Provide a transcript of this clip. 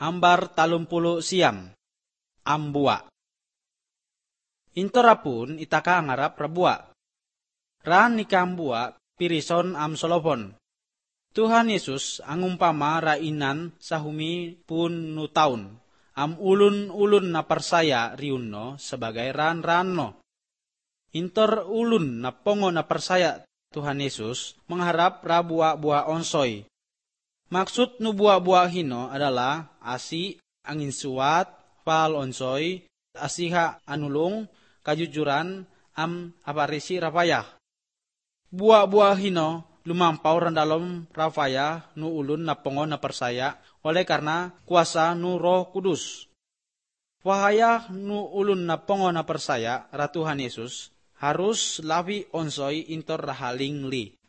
hambar 30 siam. Ambua. Intorapun itaka ngarap rabua. Ran nikambua pirison am solopon. Tuhan Yesus angumpama rainan sahumi pun nu taun. Am ulun-ulun na persaya riunno sebagai ran-ran no. Intor ulun na pongo na persaya Tuhan Yesus mengharap buah onsoy. Maksud nu buah hino adalah asi, angin suat, fal onsoy, asiha anulung, kajujuran, am aparisi rapayah. Buah hino lumampaw randalom rafaya nu ulun na pongo na persaya oleh karena kuasa nu Roh Kudus. Wahaya nu ulun na pongo na persaya ratuhan Yesus harus lawi onsoy intor rahaling li.